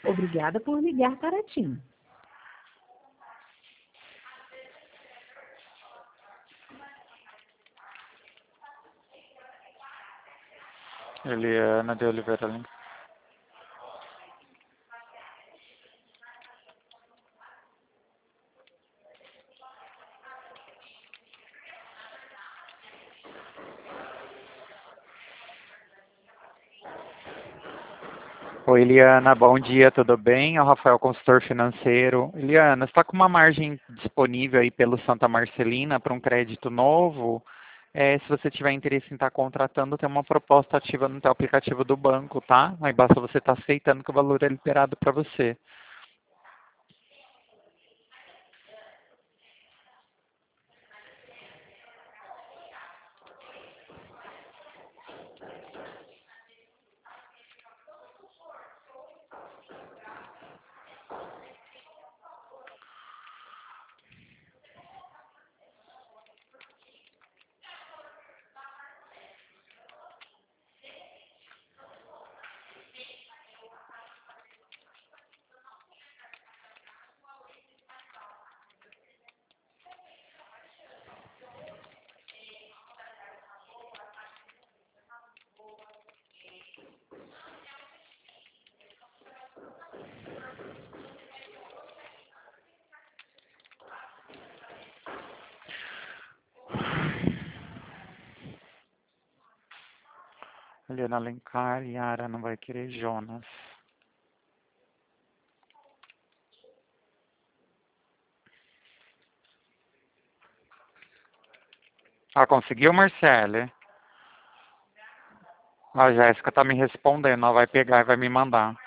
Obrigada por ligar para a TIM. Eliana de Oliveira Lima. Oi, Eliana, bom dia, tudo bem? É o Rafael, consultor financeiro. Eliana, você está com uma margem disponível aí pelo Santa Marcelina para um crédito novo? Se você tiver interesse em estar contratando, tem uma proposta ativa no teu aplicativo do banco, tá? Aí basta você estar aceitando que o valor é liberado para você. Eliana Alencar, Yara não vai querer Jonas. Ah, conseguiu, Marcele? A Jéssica tá me respondendo, ela vai pegar e vai me mandar.